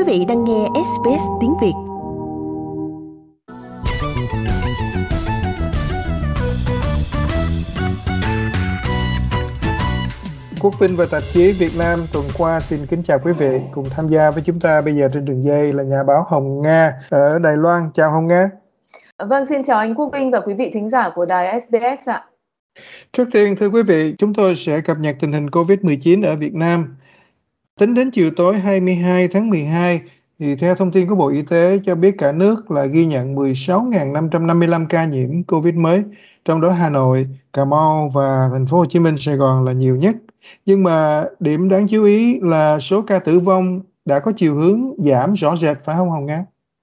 vị đang nghe SBS tiếng Việt. Quốc Vinh và tạp chí Việt Nam tuần qua xin kính chào quý vị. Cùng tham gia với chúng ta bây giờ trên đường dây là nhà báo Hồng Nga ở Đài Loan. Chào Hồng Nga. Vâng, xin chào anh Quốc Vinh và quý vị thính giả của đài SBS ạ. Trước tiên, thưa quý vị, chúng tôi sẽ cập nhật tình hình COVID-19 ở Việt Nam. Tính đến chiều tối 22 tháng 12, thì theo thông tin của Bộ Y tế cho biết cả nước là ghi nhận 16.555 ca nhiễm COVID mới, trong đó Hà Nội, Cà Mau và thành phố Hồ Chí Minh, Sài Gòn là nhiều nhất. Nhưng mà điểm đáng chú ý là số ca tử vong đã có chiều hướng giảm rõ rệt, phải không Hồng Nga?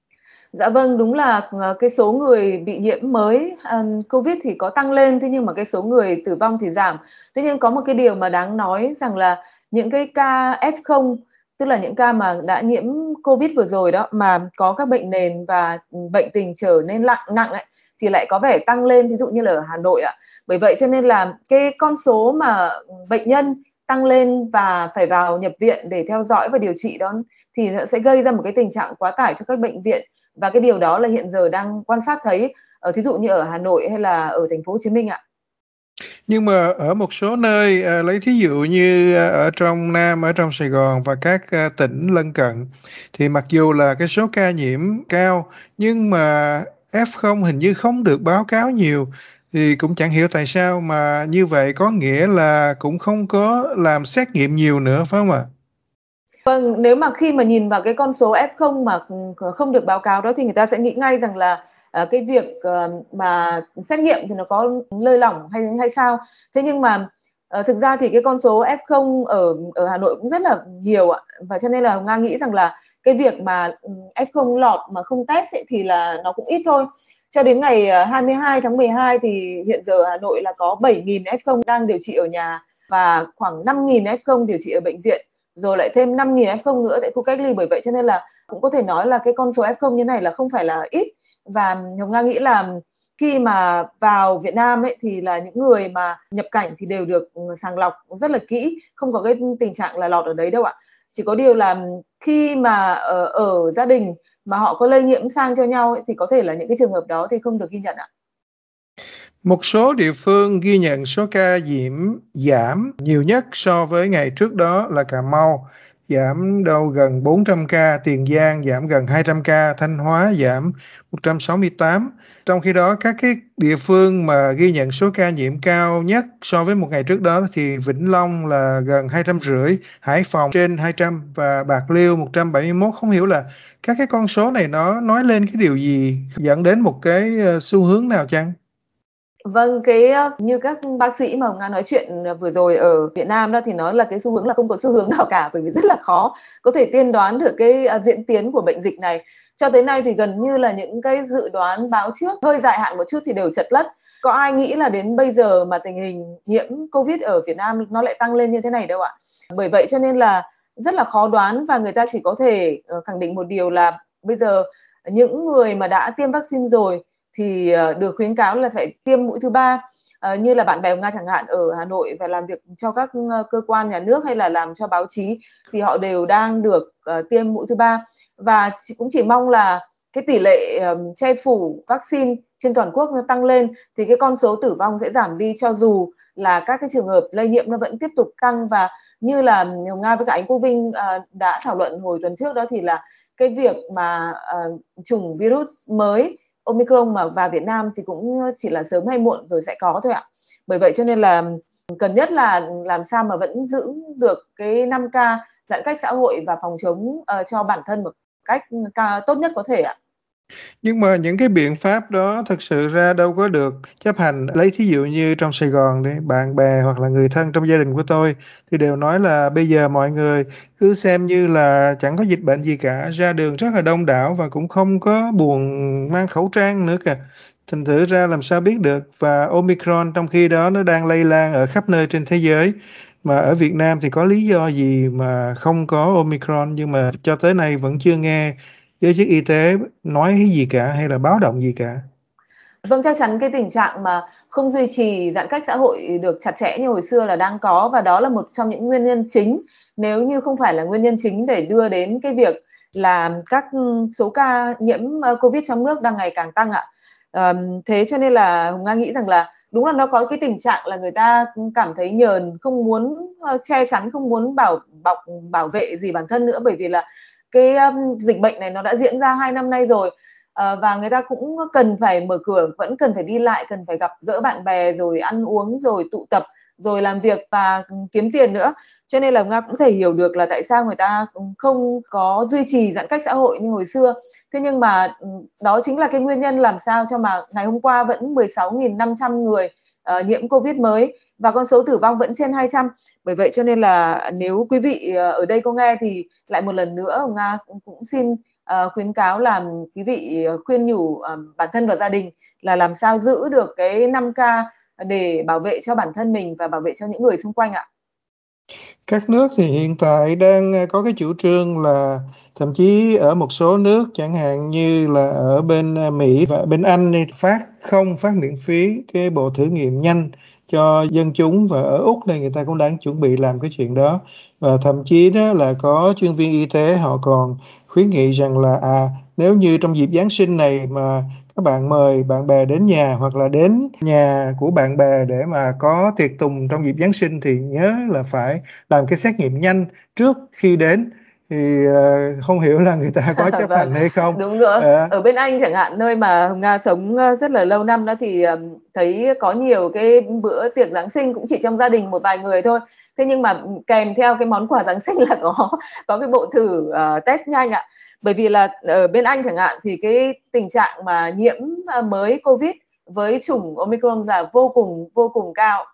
Dạ vâng, đúng là cái số người bị nhiễm mới COVID thì có tăng lên, thế nhưng mà cái số người tử vong thì giảm. Tuy nhiên có một cái điều mà đáng nói rằng là những cái ca F0, tức là những ca mà đã nhiễm COVID vừa rồi đó, mà có các bệnh nền và bệnh tình trở nên nặng ấy, thì lại có vẻ tăng lên, ví dụ như là ở Hà Nội ạ. Bởi vậy cho nên là cái con số mà bệnh nhân tăng lên và phải vào nhập viện để theo dõi và điều trị đó thì nó sẽ gây ra một cái tình trạng quá tải cho các bệnh viện. Và cái điều đó là hiện giờ đang quan sát thấy thí dụ như ở Hà Nội hay là ở thành phố Hồ Chí Minh ạ. Nhưng mà ở một số nơi, lấy thí dụ như ở trong Nam, ở trong Sài Gòn và các tỉnh lân cận, thì mặc dù là cái số ca nhiễm cao, nhưng mà F0 hình như không được báo cáo nhiều, thì cũng chẳng hiểu tại sao mà như vậy, có nghĩa là cũng không có làm xét nghiệm nhiều nữa, phải không ạ? Vâng, nếu mà khi mà nhìn vào cái con số F0 mà không được báo cáo đó thì người ta sẽ nghĩ ngay rằng là cái việc mà xét nghiệm thì nó có lơi lỏng hay sao. Thế nhưng mà thực ra thì cái con số F0 ở Hà Nội cũng rất là nhiều ạ. Và cho nên là Nga nghĩ rằng là cái việc mà F0 lọt mà không test ấy, thì là nó cũng ít thôi. Cho đến ngày 22 tháng 12 thì hiện giờ Hà Nội là có 7.000 F0 đang điều trị ở nhà và khoảng 5.000 F0 điều trị ở bệnh viện, rồi lại thêm 5.000 F0 nữa tại khu cách ly. Bởi vậy cho nên là cũng có thể nói là cái con số F0 như này là không phải là ít. Và Hồng Nga nghĩ là khi mà vào Việt Nam ấy thì là những người mà nhập cảnh thì đều được sàng lọc rất là kỹ, không có cái tình trạng là lọt ở đấy đâu ạ. Chỉ có điều là khi mà ở gia đình mà họ có lây nhiễm sang cho nhau ấy, thì có thể là những cái trường hợp đó thì không được ghi nhận ạ. Một số địa phương ghi nhận số ca nhiễm giảm nhiều nhất so với ngày trước đó là Cà Mau, giảm đâu gần 400 ca, Tiền Giang giảm gần 200 ca, Thanh Hóa giảm 168. Trong khi đó, các cái địa phương mà ghi nhận số ca nhiễm cao nhất so với một ngày trước đó thì Vĩnh Long là gần 250, Hải Phòng trên 200 và Bạc Liêu 171. Không hiểu là các cái con số này nó nói lên cái điều gì, dẫn đến một cái xu hướng nào chăng? Vâng, như các bác sĩ mà Hồng Nga nói chuyện vừa rồi ở Việt Nam đó thì nói là cái xu hướng là không có xu hướng nào cả, bởi vì rất là khó có thể tiên đoán được cái diễn tiến của bệnh dịch này. Cho tới nay thì gần như là những cái dự đoán báo trước hơi dài hạn một chút thì đều chật lất. Có ai nghĩ là đến bây giờ mà tình hình nhiễm Covid ở Việt Nam nó lại tăng lên như thế này đâu ạ. Bởi vậy cho nên là rất là khó đoán, và người ta chỉ có thể khẳng định một điều là bây giờ những người mà đã tiêm vaccine rồi thì được khuyến cáo là phải tiêm mũi thứ 3. Như là bạn bè của Nga chẳng hạn, ở Hà Nội và làm việc cho các cơ quan nhà nước hay là làm cho báo chí thì họ đều đang được tiêm mũi thứ 3. Và cũng chỉ mong là cái tỷ lệ che phủ vaccine trên toàn quốc nó tăng lên thì cái con số tử vong sẽ giảm đi, cho dù là các cái trường hợp lây nhiễm nó vẫn tiếp tục tăng. Và như là Hồng Nga với cả anh Quốc Vinh đã thảo luận hồi tuần trước đó, thì là cái việc mà chủng virus mới Omicron mà vào Việt Nam thì cũng chỉ là sớm hay muộn rồi sẽ có thôi ạ. Bởi vậy cho nên là cần nhất là làm sao mà vẫn giữ được cái 5K, giãn cách xã hội và phòng chống cho bản thân một cách tốt nhất có thể ạ. Nhưng mà những cái biện pháp đó thực sự ra đâu có được chấp hành. Lấy thí dụ như trong Sài Gòn đi, bạn bè hoặc là người thân trong gia đình của tôi thì đều nói là bây giờ mọi người cứ xem như là chẳng có dịch bệnh gì cả, ra đường rất là đông đảo và cũng không có buồn mang khẩu trang nữa kìa. Thành thử ra làm sao biết được. Và Omicron trong khi đó nó đang lây lan ở khắp nơi trên thế giới. Mà ở Việt Nam thì có lý do gì mà không có Omicron, nhưng mà cho tới nay vẫn chưa nghe giới chức y tế nói cái gì cả hay là báo động gì cả. Vâng, chắc chắn cái tình trạng mà không duy trì giãn cách xã hội được chặt chẽ như hồi xưa là đang có, và đó là một trong những nguyên nhân chính, nếu như không phải là nguyên nhân chính để đưa đến cái việc là các số ca nhiễm Covid trong nước đang ngày càng tăng ạ. Thế cho nên là Hồng Nga nghĩ rằng là đúng là nó có cái tình trạng là người ta cảm thấy nhờn, không muốn che chắn, không muốn bảo vệ gì bản thân nữa, bởi vì là cái dịch bệnh này nó đã diễn ra 2 năm nay rồi. Và người ta cũng cần phải mở cửa, vẫn cần phải đi lại, cần phải gặp gỡ bạn bè, rồi ăn uống, rồi tụ tập, rồi làm việc và kiếm tiền nữa. Cho nên là Nga cũng thể hiểu được là tại sao người ta không có duy trì giãn cách xã hội như hồi xưa. Thế nhưng mà đó chính là cái nguyên nhân làm sao cho mà ngày hôm qua vẫn 16.500 người nhiễm Covid mới và con số tử vong vẫn trên 200. Bởi vậy cho nên là nếu quý vị ở đây có nghe thì lại một lần nữa Nga cũng xin khuyến cáo là quý vị khuyên nhủ bản thân và gia đình là làm sao giữ được cái 5K để bảo vệ cho bản thân mình và bảo vệ cho những người xung quanh ạ. Các nước thì hiện tại đang có cái chủ trương là thậm chí ở một số nước chẳng hạn như là ở bên Mỹ và bên Anh thì phát miễn phí cái bộ thử nghiệm nhanh cho dân chúng, và ở Úc này người ta cũng đang chuẩn bị làm cái chuyện đó. Và thậm chí đó là có chuyên viên y tế họ còn khuyến nghị rằng là nếu như trong dịp Giáng sinh này mà các bạn mời bạn bè đến nhà hoặc là đến nhà của bạn bè để mà có tiệc tùng trong dịp Giáng sinh thì nhớ là phải làm cái xét nghiệm nhanh trước khi đến. Thì không hiểu là người ta có chấp Vâng, hành hay không. đúng rồi. Ờ, Ở bên Anh chẳng hạn, nơi mà Hồng Nga sống rất là lâu năm đó, thì thấy có nhiều cái bữa tiệc Giáng sinh cũng chỉ trong gia đình một vài người thôi. Thế nhưng mà kèm theo cái món quà Giáng sinh là có cái bộ thử test nhanh ạ. Bởi vì là ở bên Anh chẳng hạn thì cái tình trạng mà nhiễm mới Covid với chủng Omicron là vô cùng cao.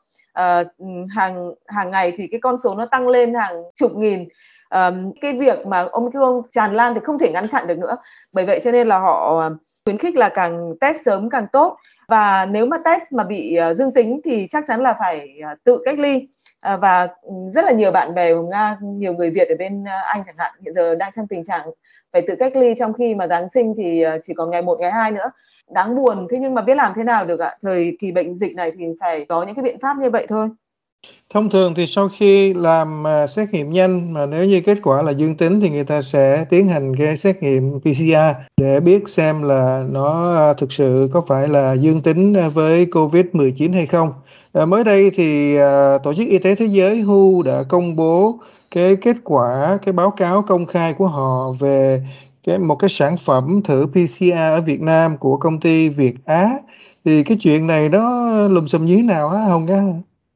Hàng ngày thì cái con số nó tăng lên hàng chục nghìn. Cái việc mà Omicron tràn lan thì không thể ngăn chặn được nữa. Bởi vậy cho nên là họ khuyến khích là càng test sớm càng tốt. Và nếu mà test mà bị dương tính thì chắc chắn là phải tự cách ly. Và rất là nhiều bạn bè của Nga, nhiều người Việt ở bên Anh chẳng hạn, hiện giờ đang trong tình trạng phải tự cách ly, trong khi mà Giáng sinh thì chỉ còn ngày 1, ngày 2 nữa. Đáng buồn, thế nhưng mà biết làm thế nào được ạ? Thời kỳ bệnh dịch này thì phải có những cái biện pháp như vậy thôi. Thông thường thì sau khi làm xét nghiệm nhanh mà nếu như kết quả là dương tính thì người ta sẽ tiến hành cái xét nghiệm PCR để biết xem là nó thực sự có phải là dương tính với COVID-19 hay không. Mới đây thì Tổ chức Y tế Thế giới WHO đã công bố cái kết quả, cái báo cáo công khai của họ về một cái sản phẩm thử PCR ở Việt Nam của công ty Việt Á. Thì cái chuyện này nó lùm xùm như thế nào hả Hồng Nga?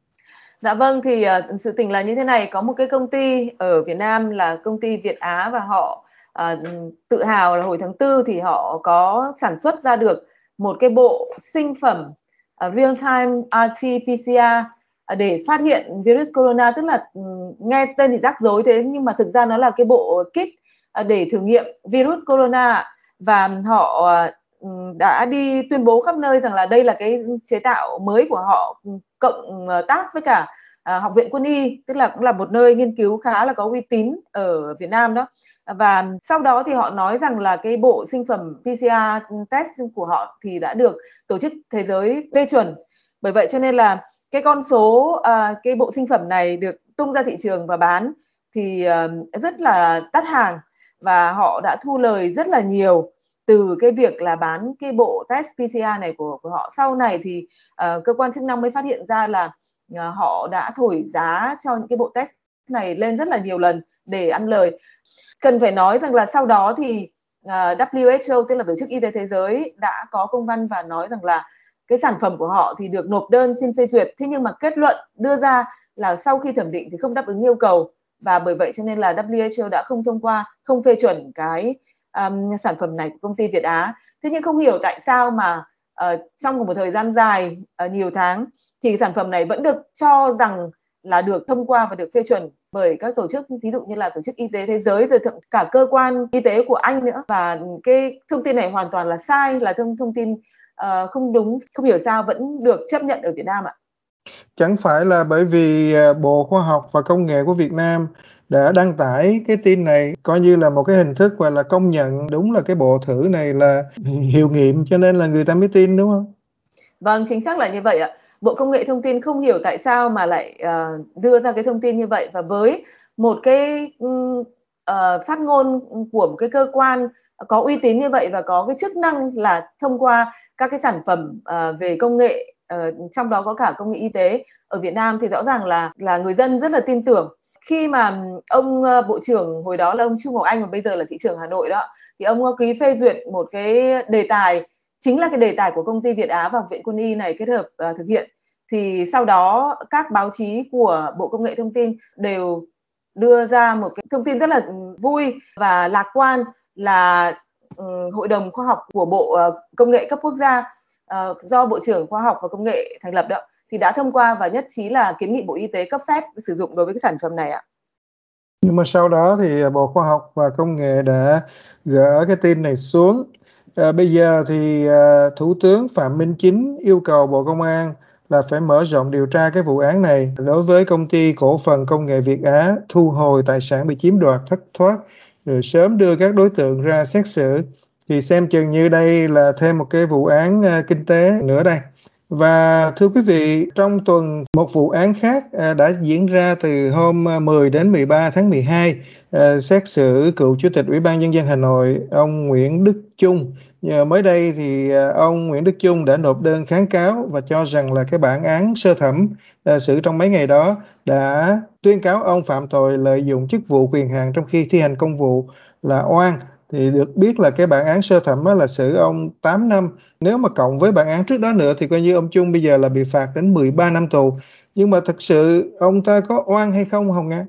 Dạ vâng, thì sự tình là như thế này, có một cái công ty ở Việt Nam là công ty Việt Á, và họ tự hào là hồi tháng 4 thì họ có sản xuất ra được một cái bộ sinh phẩm real time RT-PCR để phát hiện virus corona. Tức là nghe tên thì rắc rối thế nhưng mà thực ra nó là cái bộ kit để thử nghiệm virus corona. Và họ đã đi tuyên bố khắp nơi rằng là đây là cái chế tạo mới của họ, cộng tác với cả Học viện Quân y, tức là cũng là một nơi nghiên cứu khá là có uy tín ở Việt Nam đó. Và sau đó thì họ nói rằng là cái bộ sinh phẩm PCR test của họ thì đã được Tổ chức Thế giới phê chuẩn. Bởi vậy cho nên là cái con số cái bộ sinh phẩm này được tung ra thị trường và bán thì rất là đắt hàng, và họ đã thu lời rất là nhiều từ cái việc là bán cái bộ test PCR này của họ. Sau này thì cơ quan chức năng mới phát hiện ra là họ đã thổi giá cho những cái bộ test này lên rất là nhiều lần để ăn lời. Cần phải nói rằng là sau đó thì WHO, tức là Tổ chức Y tế Thế giới, đã có công văn và nói rằng là cái sản phẩm của họ thì được nộp đơn xin phê duyệt. Thế nhưng mà kết luận đưa ra là sau khi thẩm định thì không đáp ứng yêu cầu, và bởi vậy cho nên là WHO đã không thông qua, không phê chuẩn cái sản phẩm này của công ty Việt Á. Thế nhưng không hiểu tại sao mà trong một thời gian dài, nhiều tháng, thì sản phẩm này vẫn được cho rằng là được thông qua và được phê chuẩn bởi các tổ chức, ví dụ như là Tổ chức Y tế Thế giới, rồi thậm cả cơ quan y tế của Anh nữa. Và cái thông tin này hoàn toàn là sai, là thông tin không đúng, không hiểu sao vẫn được chấp nhận ở Việt Nam ạ. Chẳng phải là bởi vì Bộ Khoa học và Công nghệ của Việt Nam đã đăng tải cái tin này coi như là một cái hình thức gọi là công nhận đúng là cái bộ thử này là hiệu nghiệm cho nên là người ta mới tin, đúng không? Vâng, chính xác là như vậy ạ. Bộ Công nghệ Thông tin không hiểu tại sao mà lại đưa ra cái thông tin như vậy, và với một cái phát ngôn của một cái cơ quan có uy tín như vậy và có cái chức năng là thông qua các cái sản phẩm về công nghệ, trong đó có cả công nghệ y tế ở Việt Nam, thì rõ ràng là người dân rất là tin tưởng. Khi mà ông Bộ trưởng hồi đó là ông Chu Ngọc Anh, và bây giờ là thị trưởng Hà Nội đó, thì ông ký phê duyệt một cái đề tài, chính là cái đề tài của công ty Việt Á và Học viện Quân y này kết hợp thực hiện. Thì sau đó các báo chí của Bộ Công nghệ Thông tin đều đưa ra một cái thông tin rất là vui và lạc quan là Hội đồng Khoa học của Bộ Công nghệ cấp quốc gia do Bộ trưởng Khoa học và Công nghệ thành lập đó, thì đã thông qua và nhất trí là kiến nghị Bộ Y tế cấp phép sử dụng đối với cái sản phẩm này ạ. Nhưng mà sau đó thì Bộ Khoa học và Công nghệ đã gỡ cái tin này xuống. Bây giờ thì Thủ tướng Phạm Minh Chính yêu cầu Bộ Công an là phải mở rộng điều tra cái vụ án này đối với công ty cổ phần công nghệ Việt Á, thu hồi tài sản bị chiếm đoạt thất thoát, rồi sớm đưa các đối tượng ra xét xử. Thì xem chừng như đây là thêm một cái vụ án kinh tế nữa đây. Và thưa quý vị, trong tuần một vụ án khác đã diễn ra từ hôm 10 đến 13 tháng 12, xét xử cựu Chủ tịch Ủy ban Nhân dân Hà Nội, ông Nguyễn Đức Chung. Mới đây thì ông Nguyễn Đức Chung đã nộp đơn kháng cáo và cho rằng là cái bản án sơ thẩm xử trong mấy ngày đó đã tuyên cáo ông phạm tội lợi dụng chức vụ quyền hạn trong khi thi hành công vụ là oan. Thì được biết là cái bản án sơ thẩm là xử ông 8 năm. Nếu mà cộng với bản án trước đó nữa thì coi như ông Chung bây giờ là bị phạt đến 13 năm tù. Nhưng mà thật sự ông ta có oan hay không Hồng Nga?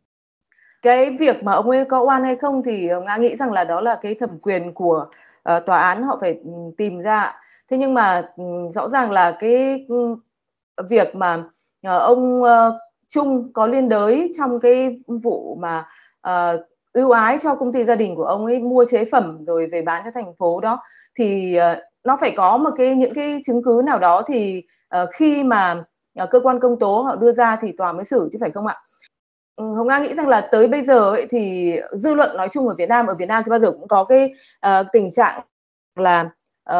Cái việc mà ông ấy có oan hay không thì Nga nghĩ rằng là đó là cái thẩm quyền của tòa án, họ phải tìm ra. Thế nhưng mà rõ ràng là cái việc mà ông Chung có liên đới trong cái vụ mà ưu ái cho công ty gia đình của ông ấy mua chế phẩm rồi về bán cho thành phố đó, thì nó phải có một những cái chứng cứ nào đó, thì khi mà cơ quan công tố họ đưa ra thì tòa mới xử, chứ phải không ạ? Hồng Nga nghĩ rằng là tới bây giờ ấy, thì dư luận nói chung ở Việt Nam thì bao giờ cũng có cái tình trạng là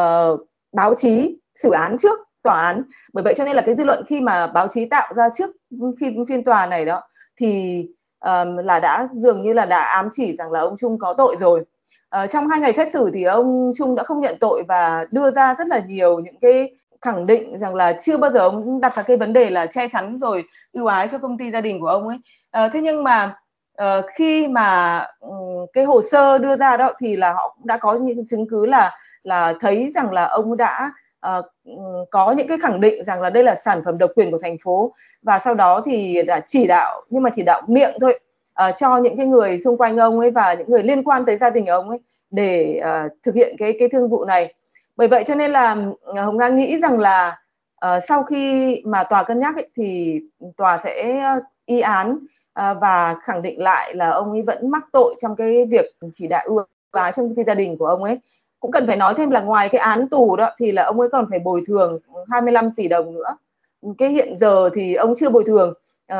báo chí xử án trước tòa án. Bởi vậy cho nên là cái dư luận khi mà báo chí tạo ra trước khi phiên tòa này đó, thì là đã dường như là đã ám chỉ rằng là ông Chung có tội rồi. Trong 2 ngày xét xử thì ông Chung đã không nhận tội và đưa ra rất là nhiều những cái khẳng định rằng là chưa bao giờ ông đặt ra cái vấn đề là che chắn rồi ưu ái cho công ty gia đình của ông ấy. Thế nhưng mà khi mà cái hồ sơ đưa ra đó thì là họ cũng đã có những chứng cứ là thấy rằng là ông đã có những cái khẳng định rằng là đây là sản phẩm độc quyền của thành phố, và sau đó thì đã chỉ đạo, nhưng mà chỉ đạo miệng thôi, cho những cái người xung quanh ông ấy và những người liên quan tới gia đình ông ấy để thực hiện cái thương vụ này. Bởi vậy cho nên là Hồng Nga nghĩ rằng là sau khi mà tòa cân nhắc ấy, thì tòa sẽ y án và khẳng định lại là ông ấy vẫn mắc tội trong cái việc chỉ đạo ưu ái trong công ty gia đình của ông ấy. Cũng cần phải nói thêm là ngoài cái án tù đó thì là ông ấy còn phải bồi thường 25 tỷ đồng nữa. Cái hiện giờ thì ông chưa bồi thường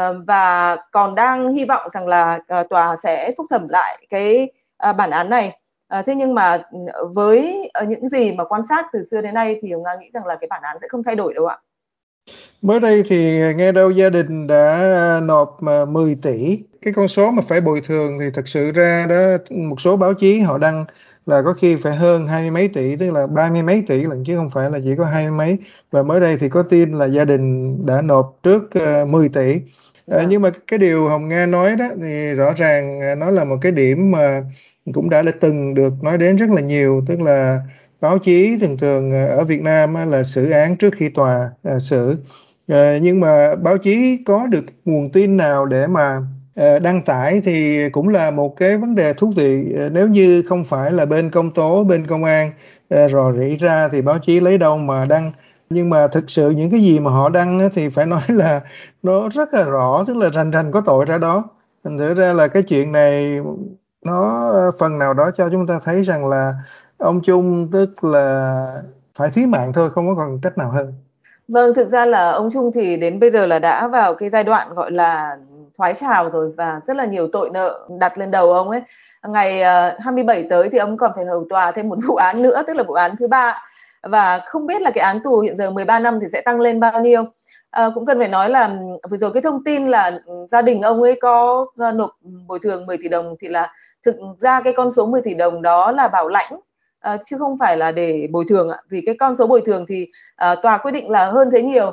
và còn đang hy vọng rằng là tòa sẽ phúc thẩm lại cái bản án này. Thế nhưng mà với những gì mà quan sát từ xưa đến nay thì Hồng Nga nghĩ rằng là cái bản án sẽ không thay đổi đâu ạ. Mới đây thì nghe đâu gia đình đã nộp 10 tỷ. Cái con số mà phải bồi thường thì thật sự ra đó, một số báo chí họ đăng là có khi phải hơn 20 mấy tỷ, tức là 30 mấy tỷ lần chứ không phải là chỉ có 20 mấy. Và mới đây thì có tin là gia đình đã nộp trước 10 tỷ. Nhưng mà cái điều Hồng Nga nói đó thì rõ ràng nó là một cái điểm mà cũng đã từng được nói đến rất là nhiều, tức là báo chí thường thường ở Việt Nam là xử án trước khi tòa xử. Nhưng mà báo chí có được nguồn tin nào để mà đăng tải thì cũng là một cái vấn đề thú vị. Nếu như không phải là bên công tố, bên công an rò rỉ ra thì báo chí lấy đâu mà đăng. Nhưng mà thực sự những cái gì mà họ đăng thì phải nói là nó rất là rõ, tức là rành rành có tội ra đó. Thành thử ra là cái chuyện này nó phần nào đó cho chúng ta thấy rằng là ông Chung tức là phải thí mạng thôi, không có còn cách nào hơn. Vâng, thực ra là ông Chung thì đến bây giờ là đã vào cái giai đoạn gọi là thoái trào rồi, và rất là nhiều tội nợ đặt lên đầu ông ấy. Ngày 27 tới thì ông còn phải hầu tòa thêm một vụ án nữa, tức là vụ án thứ 3. Và không biết là cái án tù hiện giờ 13 năm thì sẽ tăng lên bao nhiêu. Cũng cần phải nói là vừa rồi cái thông tin là gia đình ông ấy có nộp bồi thường 10 tỷ đồng thì là thực ra cái con số 10 tỷ đồng đó là bảo lãnh, chứ không phải là để bồi thường ạ. Vì cái con số bồi thường thì tòa quyết định là hơn thế nhiều,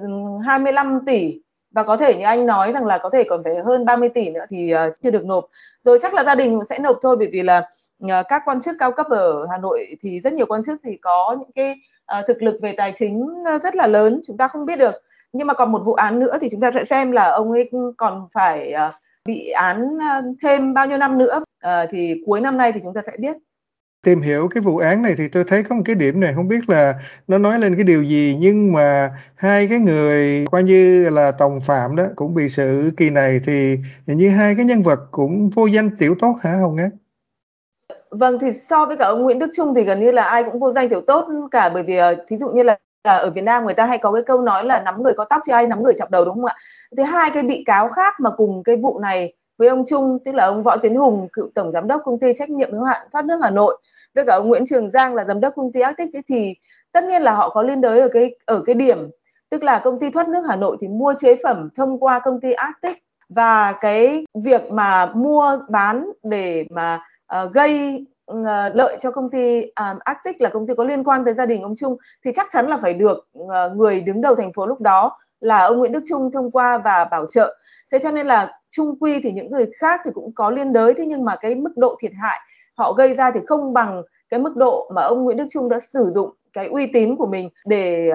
25 tỷ, và có thể như anh nói rằng là có thể còn phải hơn 30 tỷ nữa thì chưa được nộp. Rồi chắc là gia đình cũng sẽ nộp thôi, bởi vì là các quan chức cao cấp ở Hà Nội thì rất nhiều quan chức thì có những cái thực lực về tài chính rất là lớn, chúng ta không biết được. Nhưng mà còn một vụ án nữa thì chúng ta sẽ xem là ông ấy còn phải bị án thêm bao nhiêu năm nữa, thì cuối năm nay thì chúng ta sẽ biết. Tìm hiểu cái vụ án này thì tôi thấy có một cái điểm này, không biết là nó nói lên cái điều gì, nhưng mà hai cái người coi như là đồng phạm đó cũng bị xử kỳ này, thì như hai cái nhân vật cũng vô danh tiểu tốt hả Hồng Ngát? Vâng, thì so với cả ông Nguyễn Đức Chung thì gần như là ai cũng vô danh tiểu tốt cả, bởi vì thí dụ như là ở Việt Nam người ta hay có cái câu nói là nắm người có tóc chứ ai nắm người chọc đầu, đúng không ạ? Thì hai cái bị cáo khác mà cùng cái vụ này với ông Chung, tức là ông Võ Tiến Hùng, cựu tổng giám đốc công ty trách nhiệm hữu hạn thoát nước Hà Nội, với cả ông Nguyễn Trường Giang là giám đốc công ty Arctic, thì tất nhiên là họ có liên đới ở cái điểm, tức là công ty thoát nước Hà Nội thì mua chế phẩm thông qua công ty Arctic, và cái việc mà mua bán để mà gây lợi cho công ty Arctic là công ty có liên quan tới gia đình ông Chung, thì chắc chắn là phải được người đứng đầu thành phố lúc đó là ông Nguyễn Đức Chung thông qua và bảo trợ. Thế cho nên là chung quy thì những người khác thì cũng có liên đới, thế nhưng mà cái mức độ thiệt hại họ gây ra thì không bằng cái mức độ mà ông Nguyễn Đức Chung đã sử dụng cái uy tín của mình để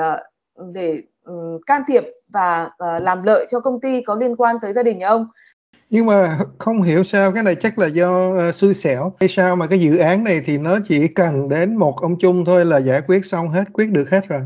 can thiệp và làm lợi cho công ty có liên quan tới gia đình nhà ông. Nhưng mà không hiểu sao cái này chắc là do xui xẻo hay sao mà cái dự án này thì nó chỉ cần đến một ông Chung thôi là giải quyết xong hết, quyết được hết rồi.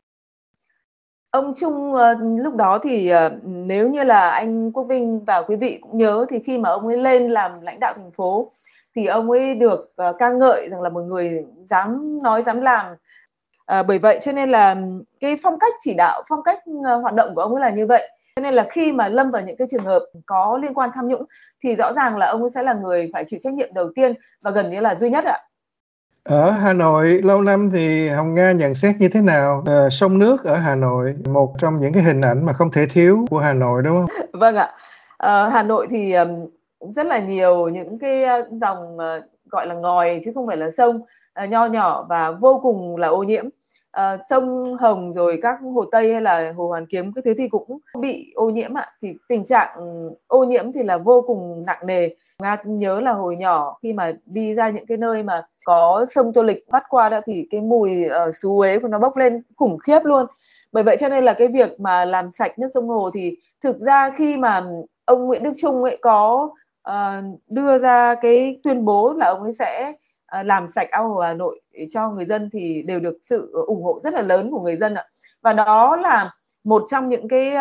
Ông Chung lúc đó thì nếu như là anh Quốc Vinh và quý vị cũng nhớ, thì khi mà ông ấy lên làm lãnh đạo thành phố thì ông ấy được ca ngợi rằng là một người dám nói dám làm. Bởi vậy cho nên là cái phong cách chỉ đạo, phong cách hoạt động của ông ấy là như vậy. Cho nên là khi mà lâm vào những cái trường hợp có liên quan tham nhũng thì rõ ràng là ông ấy sẽ là người phải chịu trách nhiệm đầu tiên và gần như là duy nhất ạ. Ở Hà Nội lâu năm thì Hồng Nga nhận xét như thế nào? Sông nước ở Hà Nội, một trong những cái hình ảnh mà không thể thiếu của Hà Nội đúng không? Vâng ạ. Hà Nội thì rất là nhiều những cái dòng gọi là ngòi chứ không phải là sông, nho nhỏ và vô cùng là ô nhiễm. Sông Hồng rồi các hồ Tây hay là hồ Hoàn Kiếm cái thứ thì cũng bị ô nhiễm ạ. Thì tình trạng ô nhiễm thì là vô cùng nặng nề. Nga nhớ là hồi nhỏ khi mà đi ra những cái nơi mà có sông Tô Lịch vắt qua đó thì cái mùi xú uế của nó bốc lên khủng khiếp luôn. Bởi vậy cho nên là cái việc mà làm sạch nước sông hồ thì thực ra khi mà ông Nguyễn Đức Chung ấy có đưa ra cái tuyên bố là ông ấy sẽ làm sạch ao hồ Hà Nội cho người dân thì đều được sự ủng hộ rất là lớn của người dân ạ. Và đó là một trong những cái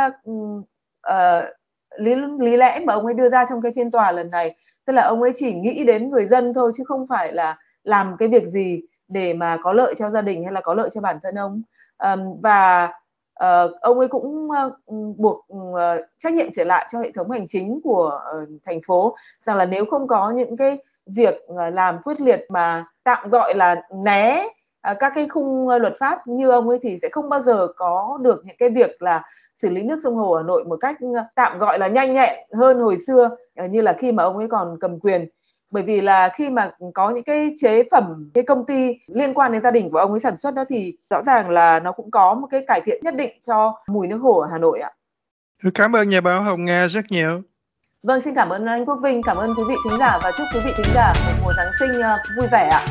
lý lẽ mà ông ấy đưa ra trong cái phiên tòa lần này, tức là ông ấy chỉ nghĩ đến người dân thôi chứ không phải là làm cái việc gì để mà có lợi cho gia đình hay là có lợi cho bản thân ông. Và ông ấy cũng buộc trách nhiệm trở lại cho hệ thống hành chính của thành phố, rằng là nếu không có những cái việc làm quyết liệt mà tạm gọi là né các cái khung luật pháp như ông ấy thì sẽ không bao giờ có được những cái việc là xử lý nước sông Hồ Hà Nội một cách tạm gọi là nhanh nhẹn hơn hồi xưa như là khi mà ông ấy còn cầm quyền. Bởi vì là khi mà có những cái chế phẩm, cái công ty liên quan đến gia đình của ông ấy sản xuất đó thì rõ ràng là nó cũng có một cái cải thiện nhất định cho mùi nước hồ ở Hà Nội ạ. Cảm ơn nhà báo Hồng Nga rất nhiều. Vâng, xin cảm ơn anh Quốc Vinh, cảm ơn quý vị thính giả và chúc quý vị thính giả một mùa Giáng sinh vui vẻ ạ.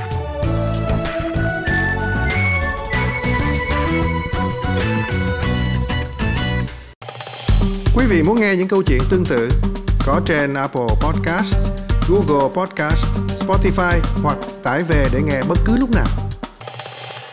Quý vị muốn nghe những câu chuyện tương tự có trên Apple Podcast, Google Podcast, Spotify hoặc tải về để nghe bất cứ lúc nào.